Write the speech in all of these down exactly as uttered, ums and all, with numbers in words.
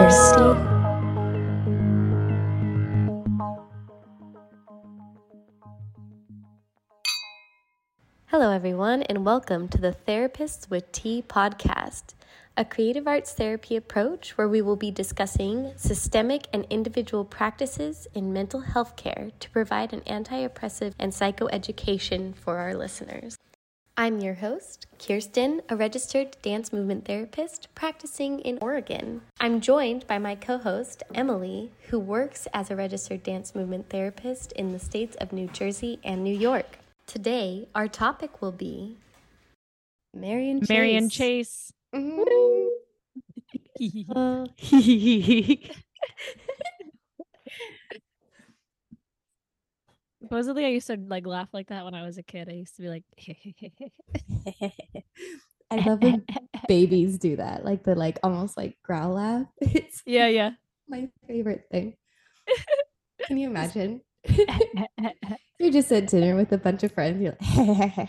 thirsty? Hello, everyone, and welcome to the Therapists with Tea podcast, a creative arts therapy approach where we will be discussing systemic and individual practices in mental health care to provide an anti-oppressive and psychoeducation for our listeners. I'm your host, Kirsten, a registered dance movement therapist practicing in Oregon. I'm joined by my co-host, Emily, who works as a registered dance movement therapist in the states of New Jersey and New York. Today, our topic will be Marion Chase. Marion Chase. Mm. uh, Supposedly, I used to like laugh like that when I was a kid. I used to be like, I love when babies do that, like the like almost like growl laugh. It's yeah, yeah, my favorite thing. Can you imagine? You're just at dinner with a bunch of friends. You're like,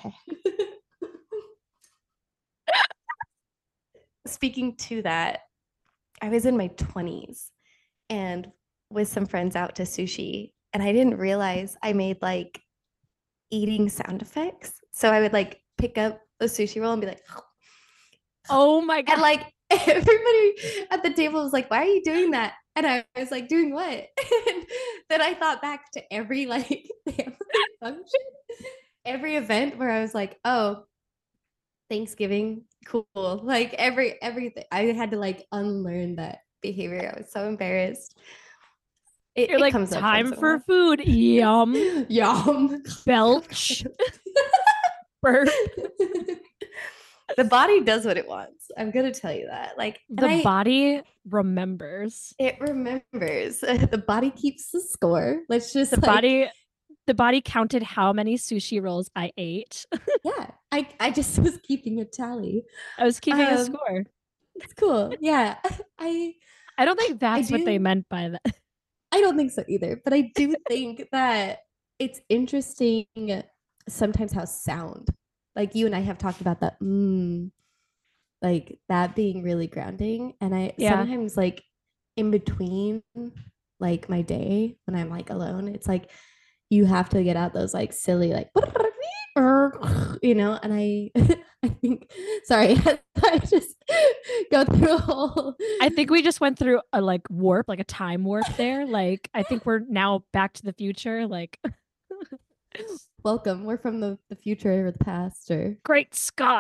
speaking to that, I was in my twenties and with some friends out to sushi, and I didn't realize I made like eating sound effects. So I would like pick up a sushi roll and be like, oh my god, and like everybody at the table was like, why are you doing that? And I was like, doing what? And then I thought back to every like family function, every event where I was like, oh, Thanksgiving, cool. Like every everything. I had to like unlearn that behavior. I was so embarrassed. It, you're it like, comes up time once in a for while. food. Yum, yum. belch, burp. The body does what it wants. I'm gonna tell you that. Like The I, body remembers. it remembers. The body keeps the score. Let's just The like, body, the body counted how many sushi rolls I ate. yeah. I I just was keeping a tally. I was keeping a Um, score. It's cool. Yeah. I I don't think that's what they do- meant by that. I don't think so either, but I do think that it's interesting sometimes how sound, like you and I have talked about that, mm, like that being really grounding. And I Yeah. sometimes like in between like my day when I'm like alone, it's like you have to get out those like silly like you know, and I I think sorry, I just go through a whole I think we just went through a like warp, like a time warp there. Like I think we're now back to the future. Like welcome. We're from the, the future or the past or great Scott.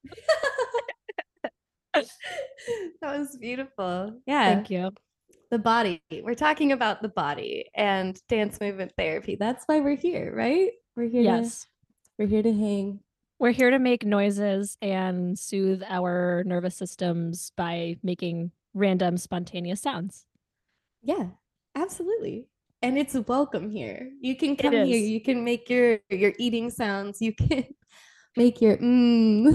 That was beautiful. Yeah. Thank you. The body. We're talking about the body and dance movement therapy. that's why we're here, right? We're here Yes. to we're here to hang. We're here to make noises and soothe our nervous systems by making random spontaneous sounds. Yeah, absolutely. And it's welcome here. You can It come here. is. You can make your your eating sounds. You can make your mm.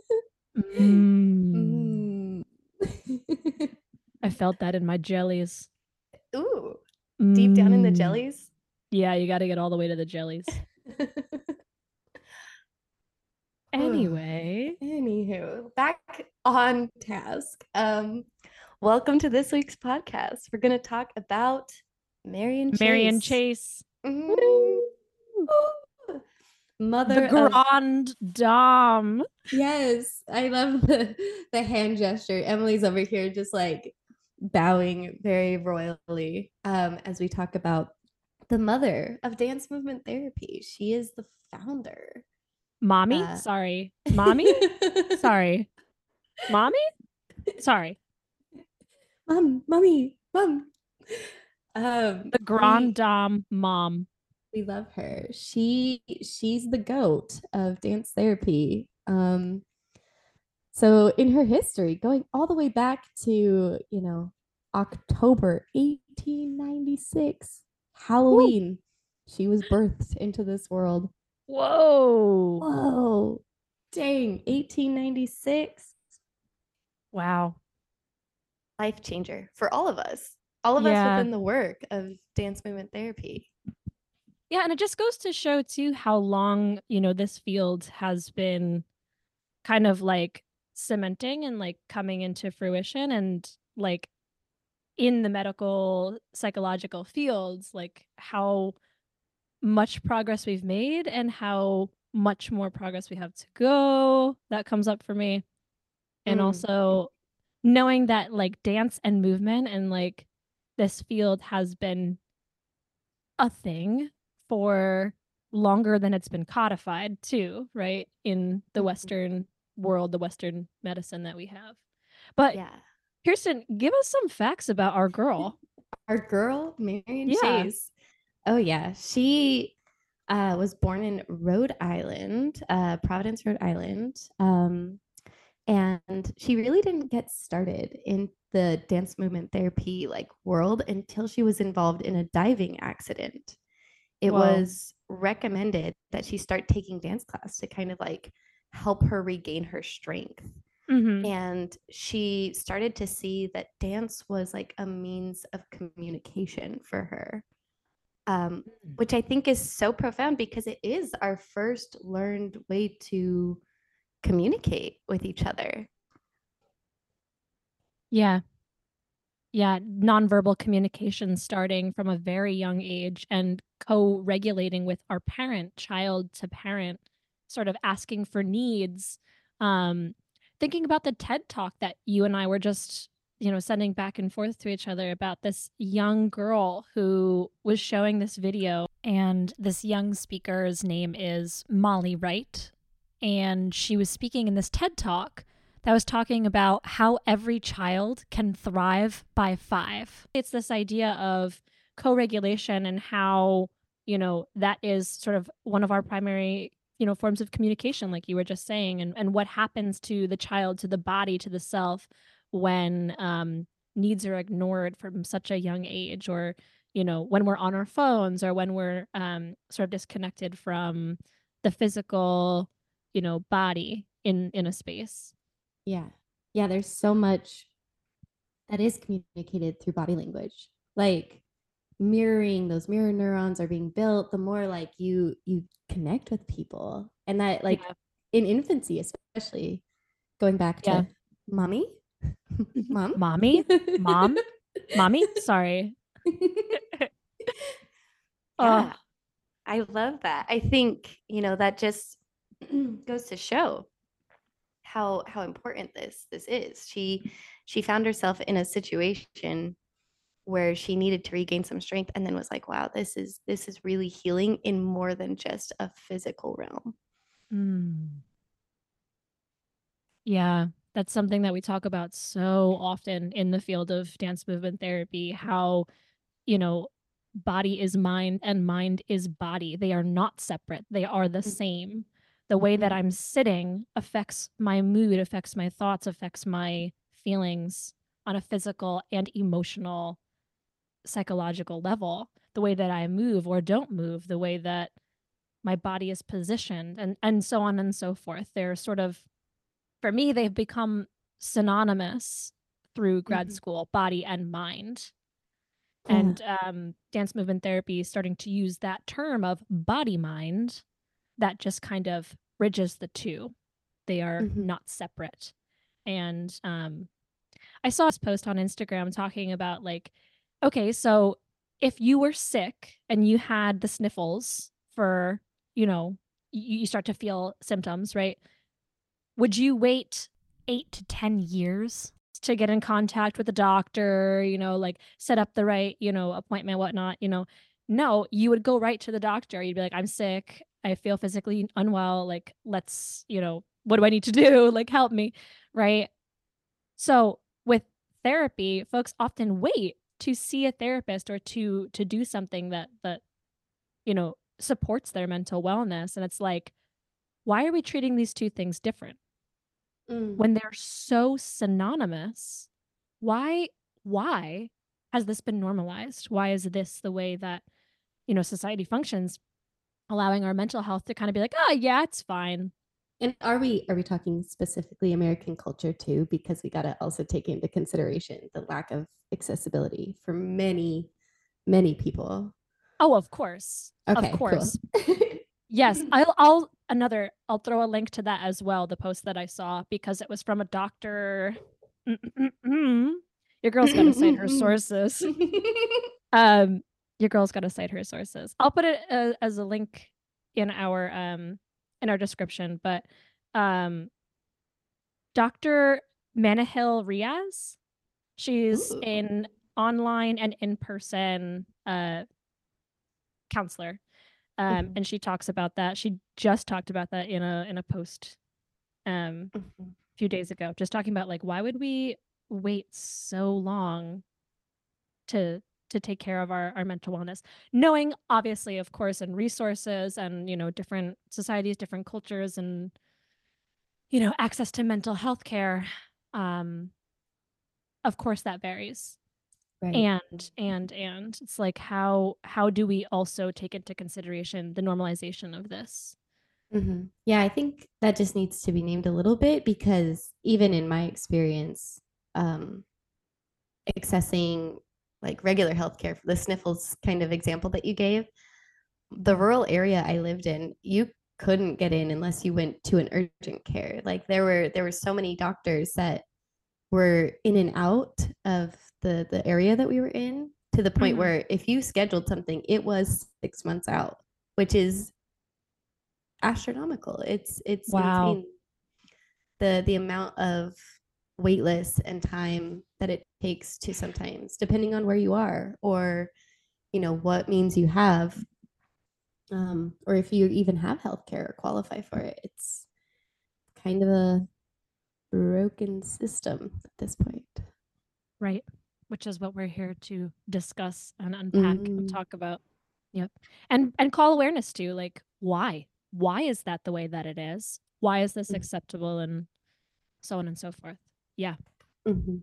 Mm. mm. I felt that in my jellies. Ooh, deep down in the Mm. jellies. Yeah, you got to get all the way to the jellies. Anyway, Anywho, back on task. Um, welcome to this week's podcast. We're gonna talk about Marion Chase. Marion Chase, Mm. Ooh. Mother the of grande dame. Yes, I love the the hand gesture. Emily's over here just like bowing very royally um, as we talk about the mother of dance movement therapy. She is the founder. Mommy? Uh, Sorry. Mommy? Sorry. Mommy? Sorry. Mom, mommy, mom. Um, The grande we, dame mom. we love her. She she's the goat of dance therapy. Um, so in her history, going all the way back to, you know, October eighteen ninety-six, Halloween, she was birthed into this world. Whoa. Whoa, dang, eighteen ninety-six. Wow. life changer for all of us. All of us Yeah. within the work of dance movement therapy. Yeah, and it just goes to show too how long, you know, this field has been kind of like cementing and like coming into fruition, and like in the medical psychological fields, like how much progress we've made and how much more progress we have to go. That comes up for me. And Mm. also knowing that like dance and movement and like this field has been a thing for longer than it's been codified too, right? In the Mhm. Western world, the Western medicine that we have. But Yeah. Kirsten, give us some facts about our girl. Our girl, Marion Yeah. Chase. Oh yeah, she uh, was born in Rhode Island, uh, Providence, Rhode Island, um, and she really didn't get started in the dance movement therapy like world until she was involved in a diving accident. It Whoa. was recommended that she start taking dance class to kind of like help her regain her strength. Mm-hmm. And she started to see that dance was like a means of communication for her, um, which I think is so profound because it is our first learned way to communicate with each other. Yeah. Yeah. Nonverbal communication starting from a very young age and co-regulating with our parent, child to parent, sort of asking for needs. Um, thinking about the TED talk that you and I were just, you know, sending back and forth to each other about this young girl who was showing this video. And this young speaker's name is Molly Wright. And she was speaking in this TED talk that was talking about how every child can thrive by five. It's this idea of co-regulation and how, you know, that is sort of one of our primary, you know, forms of communication, like you were just saying, and, and what happens to the child, to the body, to the self when um, needs are ignored from such a young age, or, you know, when we're on our phones, or when we're um, sort of disconnected from the physical, you know, body in in a space. Yeah. Yeah, there's so much that is communicated through body language. Like mirroring, those mirror neurons are being built the more like you you connect with people. And that like Yeah. in infancy especially, going back Yeah. to mommy, mom, Mommy? Mom? Mommy? Sorry. Yeah. Oh, I love that. I think, you know, that just goes to show how how important this this is. She she found herself in a situation where she needed to regain some strength and then was like, wow, this is this is really healing in more than just a physical realm. mm. Yeah. That's something that we talk about so often in the field of dance movement therapy, how, you know, body is mind and mind is body. They are not separate. They are the same. The way that I'm sitting affects my mood, affects my thoughts, affects my feelings on a physical and emotional, psychological level. The way that I move or don't move, the way that my body is positioned, and and so on and so forth. They're sort of, for me, they've become synonymous through grad Mhm. school, body and mind. Yeah. And um, dance movement therapy is starting to use that term of body mind that just kind of bridges the two. They are Mhm. not separate. And um, I saw this post on Instagram talking about, like, okay, so if you were sick and you had the sniffles for, you know, you, you start to feel symptoms, right? Would you wait eight to ten years to get in contact with a doctor, you know, like set up the right, you know, appointment, whatnot, you know? No, you would go right to the doctor. You'd be like, I'm sick. I feel physically unwell. Like, let's, you know, what do I need to do? Like, help me. Right. So with therapy, folks often wait to see a therapist or to to do something that that, you know, supports their mental wellness. And it's like, why are we treating these two things different? Mm. When they're so synonymous? Why why has this been normalized? Why is this the way that, you know, society functions, allowing our mental health to kind of be like, "Oh, yeah, it's fine." And are we are we talking specifically American culture too? Because we got to also take into consideration the lack of accessibility for many, many people. Oh, of course. Of Okay, cool. course. Yes, I'll I'll another I'll throw a link to that as well, the post that I saw, because it was from a doctor Your girl's got to cite her sources. um, your girl's got to cite her sources. I'll put it uh, as a link in our um in our description. But um, Doctor Manahil Riaz, she's Ooh. an online and in-person uh counselor. Um, Mhm. and she talks about that. She just talked about that in a in a post um Mhm. a few days ago, just talking about like, why would we wait so long to to take care of our, our mental wellness, knowing obviously, of course, and resources and, you know, different societies, different cultures, and, you know, access to mental health care. Um, of course that varies. Right. And and and it's like, how how do we also take into consideration the normalization of this? Mhm. Yeah, I think that just needs to be named a little bit because even in my experience, um, accessing like regular healthcare, the sniffles kind of example that you gave, the rural area I lived in, you couldn't get in unless you went to an urgent care. Like there were there were so many doctors that were in and out of the the area that we were in to the point Mhm. where if you scheduled something, it was six months out, which is astronomical. It's it's Wow. insane the the amount of wait lists and time that it takes to sometimes, depending on where you are or you know what means you have, um, or if you even have healthcare or qualify for it. It's kind of a broken system at this point. Right. Which is what we're here to discuss and unpack and Mm. talk about. Yep. And and call awareness to, like, why? Why is that the way that it is? Why is this acceptable, and so on and so forth. Yeah. Mm-hmm.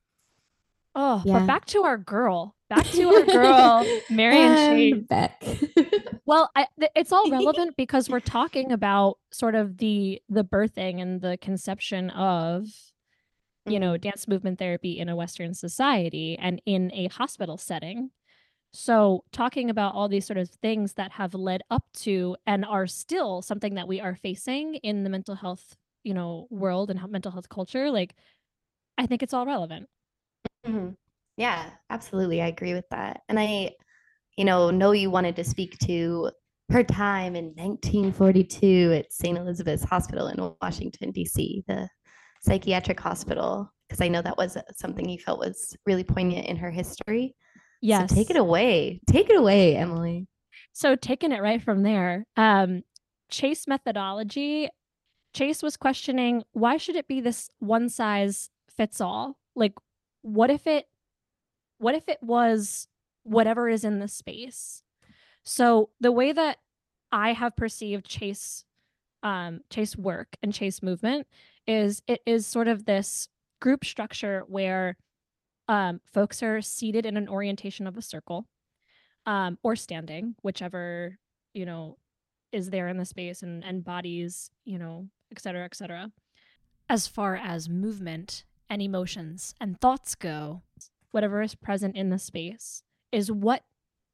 Oh, but Yeah. back to our girl. Back to our girl, Marion Chase. And back. Well, I, th- it's all relevant because we're talking about sort of the the birthing and the conception of, you know, Mhm. dance movement therapy in a Western society and in a hospital setting. So, talking about all these sort of things that have led up to and are still something that we are facing in the mental health, you know, world and mental health culture, like, I think it's all relevant. Mhm. Yeah, absolutely. I agree with that. And I, you know, know you wanted to speak to her time in nineteen forty-two at Saint Elizabeth's Hospital in Washington, D C, the psychiatric hospital, because I know that was something you felt was really poignant in her history. So take it Yes. away. Take it away, Emily. So, taking it right from there, um, Chase methodology, Chase was questioning, why should it be this one size fits all? Like, what if it what if it was whatever is in the space? So the way that I have perceived Chase um, Chase work and Chase movement is, it is sort of this group structure where um, folks are seated in an orientation of a circle, um, or standing, whichever, you know, is there in the space, and, and bodies, you know, et cetera, et cetera. As far as movement and emotions and thoughts go, whatever is present in the space is what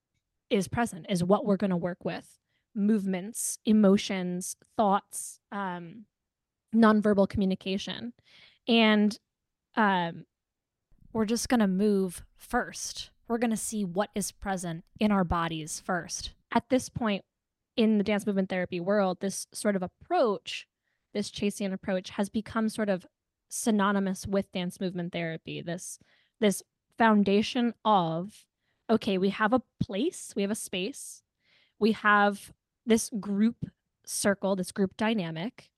is present, is what we're going to work with. Movements, emotions, thoughts, um, nonverbal communication. And um, we're just going to move first. We're going to see what is present in our bodies first. At this point in the dance movement therapy world, this sort of approach, this Chaseian approach, has become sort of synonymous with dance movement therapy. This this foundation of, okay, we have a place, we have a space, we have this group circle, this group dynamic.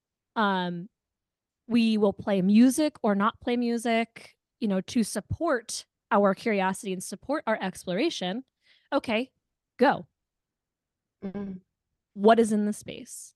Um, we will play music or not play music, you know, to support our curiosity and support our exploration. Okay, go. Mhm. What is in the space?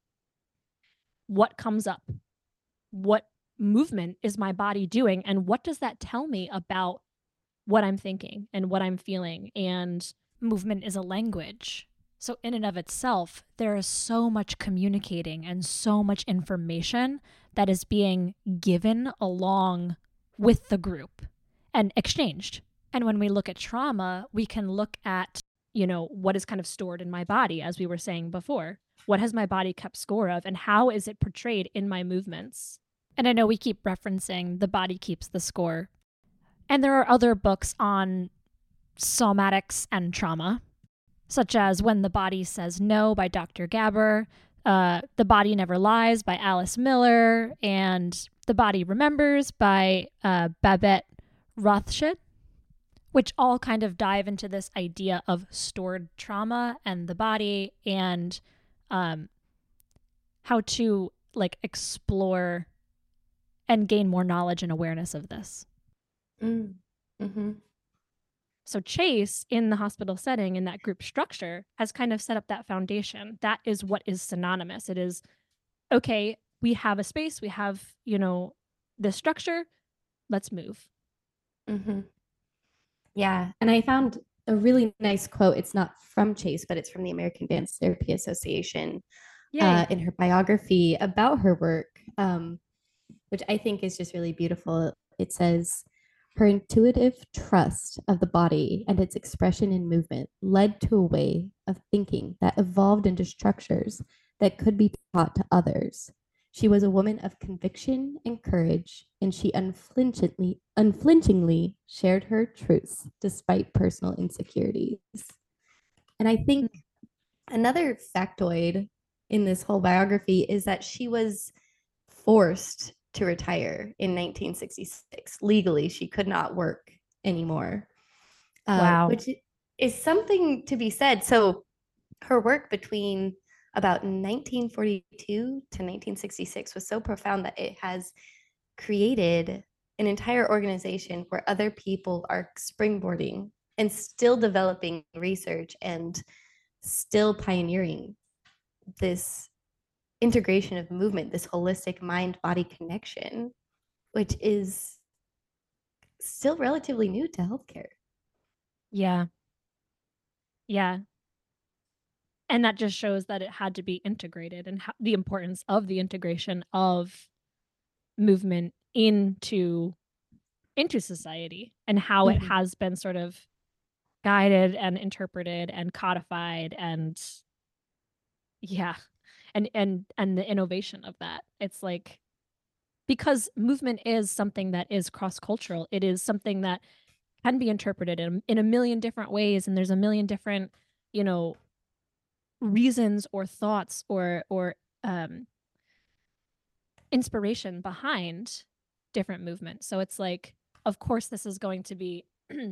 What comes up? What movement is my body doing? And what does that tell me about what I'm thinking and what I'm feeling? And movement is a language. So, in and of itself, there is so much communicating and so much information that is being given along with the group and exchanged. And when we look at trauma, we can look at, you know, what is kind of stored in my body, as we were saying before. What has my body kept score of, and how is it portrayed in my movements? And I know we keep referencing the body keeps the score. And there are other books on somatics and trauma, such as When the Body Says No by Doctor Gaber, uh, The Body Never Lies by Alice Miller, and The Body Remembers by uh, Babette Rothschild, which all kind of dive into this idea of stored trauma and the body, and um, how to like explore and gain more knowledge and awareness of this. Mm. Mm-hmm. So Chase, in the hospital setting, in that group structure, has kind of set up that foundation. That is what is synonymous. It is, okay, we have a space, we have, you know, this structure, let's move. Mm-hmm. Yeah. And I found a really nice quote. It's not from Chase, but it's from the American Dance Therapy Association uh, in her biography about her work, um, which I think is just really beautiful. It says, her intuitive trust of the body and its expression in movement led to a way of thinking that evolved into structures that could be taught to others. She was a woman of conviction and courage, and she unflinchingly, unflinchingly shared her truths despite personal insecurities. And I think another factoid in this whole biography is that she was forced to retire in nineteen sixty-six. Legally, she could not work anymore. Uh, wow. Which is something to be said. So her work between about nineteen forty-two to nineteen sixty-six was so profound that it has created an entire organization where other people are springboarding and still developing research and still pioneering this integration of movement, this holistic mind-body connection, which is still relatively new to healthcare. Yeah. Yeah. And that just shows that it had to be integrated, and how, the importance of the integration of movement into into society, and how mm-hmm. it has been sort of guided and interpreted and codified, and yeah, and and and the innovation of that. It's like, because movement is something that is cross-cultural. It is something that can be interpreted in, in a million different ways, and there's a million different, you know, reasons or thoughts or or um inspiration behind different movements. So it's like, of course this is going to be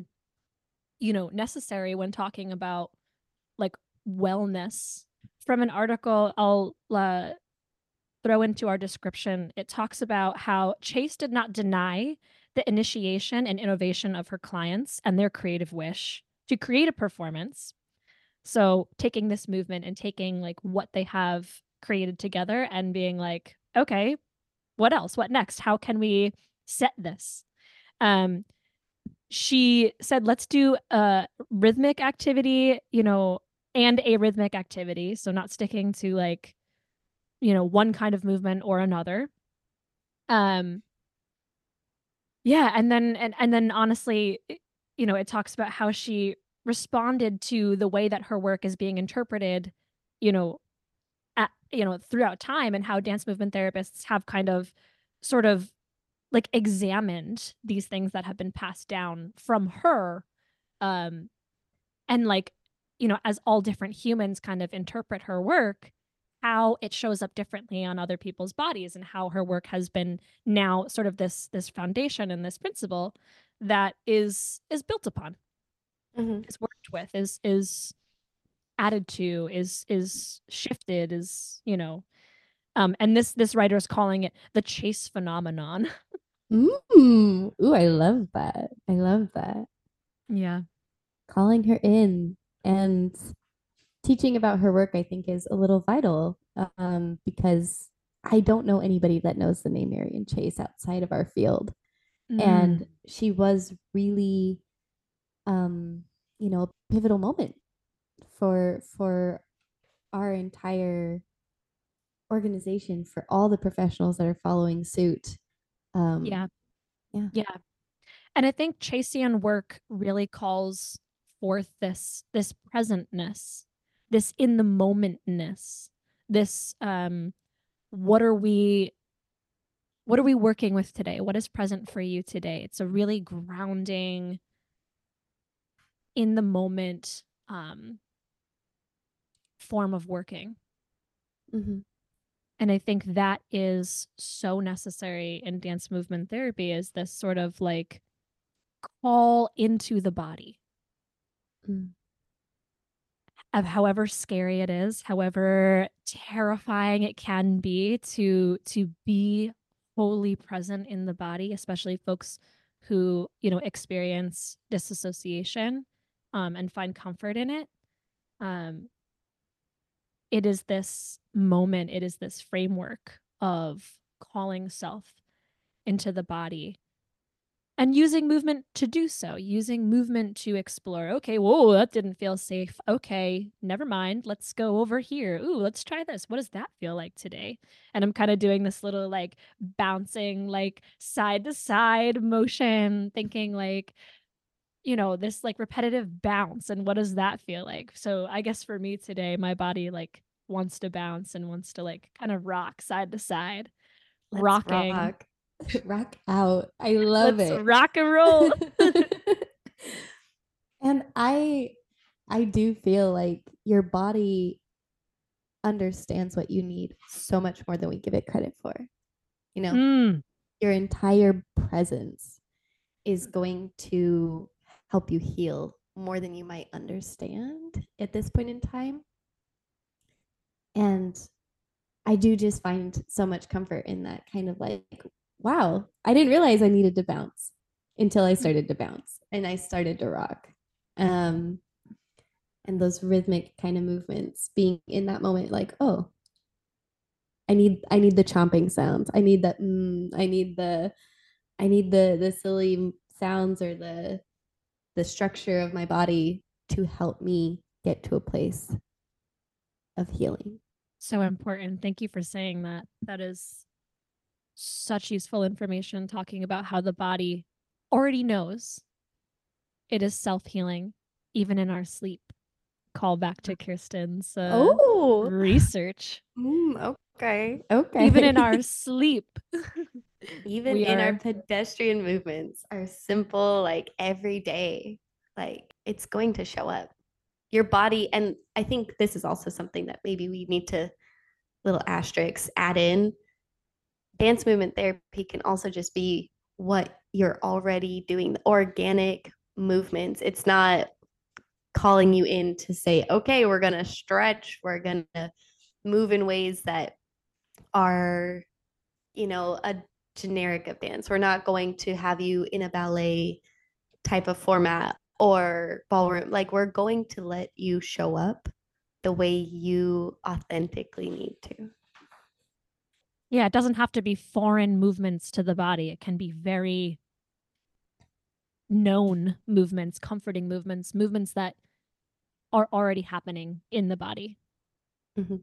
you know, necessary when talking about like wellness. From an article I'll uh, throw into our description, it talks about how Chase did not deny the initiation and innovation of her clients and their creative wish to create a performance. So taking this movement and taking like what they have created together and being like, okay, what else? What next? How can we set this? Um, she said, let's do a rhythmic activity, you know, and a rhythmic activity. So not sticking to like, you know, one kind of movement or another. Um, yeah. And then, and, and then honestly, you know, it talks about how she responded to the way that her work is being interpreted, you know, at, you know, throughout time, and how dance movement therapists have kind of sort of like examined these things that have been passed down from her. Um, and like, you know, as all different humans kind of interpret her work, how it shows up differently on other people's bodies, and how her work has been now sort of this, this foundation and this principle that is, is built upon. Mm-hmm. Is worked with, is is added to, is is shifted, is, you know, um, and this this writer is calling it the Chase phenomenon. Ooh, ooh, I love that. I love that. Yeah, calling her in and teaching about her work, I think, is a little vital, um, because I don't know anybody that knows the name Marion Chase outside of our field, mm. and she was really um, you know, a pivotal moment for for our entire organization, for all the professionals that are following suit. Um, yeah. Yeah. Yeah. And I think Chasian work really calls forth this this presentness, this in the momentness, this um what are we what are we working with today? What is present for you today? It's a really grounding, in the moment um, form of working. Mm-hmm. And I think that is so necessary in dance movement therapy, is this sort of like call into the body. Mm. Of however scary it is, however terrifying it can be to to be wholly present in the body, especially folks who, you know, experience disassociation um, and find comfort in it. Um, it is this moment, it is this framework of calling self into the body and using movement to do so, using movement to explore. Okay, whoa, that didn't feel safe. Okay, never mind. Let's go over here. Ooh, let's try this. What does that feel like today? And I'm kind of doing this little like bouncing, like side to side motion, thinking like, you know, this like repetitive bounce. And what does that feel like? So I guess for me today, my body like wants to bounce and wants to like kind of rock side to side, Let's rocking. rock. Rock out. I love Let's it. rock and roll. And I I do feel like your body understands what you need so much more than we give it credit for. You know, Mm. your entire presence is going to help you heal more than you might understand at this point in time. And I do just find so much comfort in that kind of like, wow, I didn't realize I needed to bounce until I started to bounce and I started to rock. Um, and those rhythmic kind of movements, being in that moment, like, oh, I need, I need the chomping sounds. I need that. Mm, I need the, I need the the silly sounds or the the structure of my body to help me get to a place of healing. So important. Thank you for saying that. That is such useful information, talking about how the body already knows it is self-healing, even in our sleep. Call back to Kirsten's uh, Oh, research. mm, okay. Okay. Even in our sleep. Even We in our are- pedestrian movements, our simple, like every day, like it's going to show up. Your body, and I think this is also something that maybe we need to little asterisks add in. Dance movement therapy can also just be what you're already doing, the organic movements. It's not calling you in to say, okay, we're going to stretch, we're going to move in ways that are, you know, a generic of dance. We're not going to have you in a ballet type of format or ballroom. Like, we're going to let you show up the way you authentically need to. Yeah, it doesn't have to be foreign movements to the body. It can be very known movements, comforting movements, movements that are already happening in the body. Mm-hmm.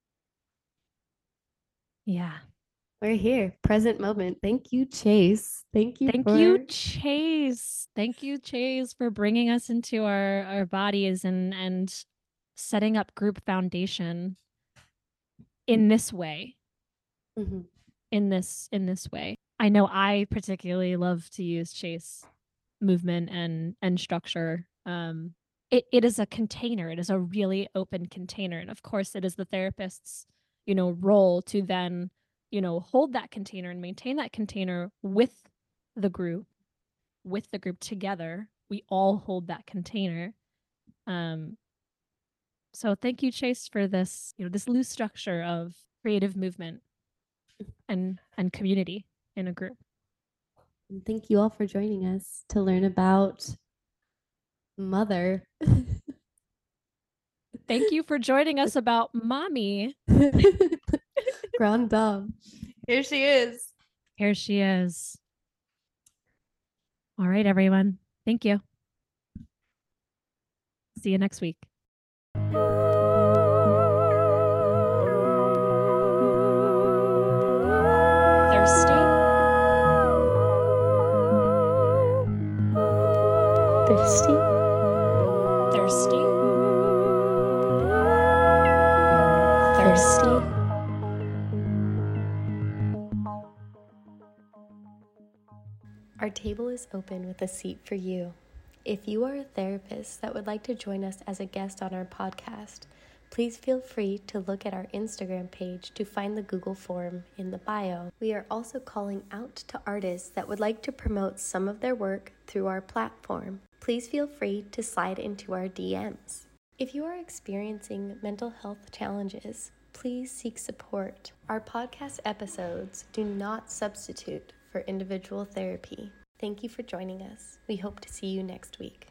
Yeah. We're here, present moment. Thank you, Chase. Thank you. Thank for... you, Chase. Thank you, Chase, for bringing us into our, our bodies and and setting up group foundation in this way. Mm-hmm. In this in this way. I know I particularly love to use Chase movement and and structure. Um, it, it is a container. It is a really open container, and of course, it is the therapist's, you know, role to then, you know, hold that container and maintain that container with the group, with the group together. We all hold that container. Um, so thank you, Chase, for this, you know, this loose structure of creative movement and and community in a group. And thank you all for joining us to learn about mother. Thank you for joining us about mommy. Grand Dame. Here she is. Here she is. All right, everyone. Thank you. See you next week. Thirsty? Thirsty? Thirsty? Thirsty? Our table is open with a seat for you. If you are a therapist that would like to join us as a guest on our podcast, please feel free to look at our Instagram page to find the Google form in the bio. We are also calling out to artists that would like to promote some of their work through our platform. Please feel free to slide into our D Ms. If you are experiencing mental health challenges, please seek support. Our podcast episodes do not substitute for individual therapy. Thank you for joining us. We hope to see you next week.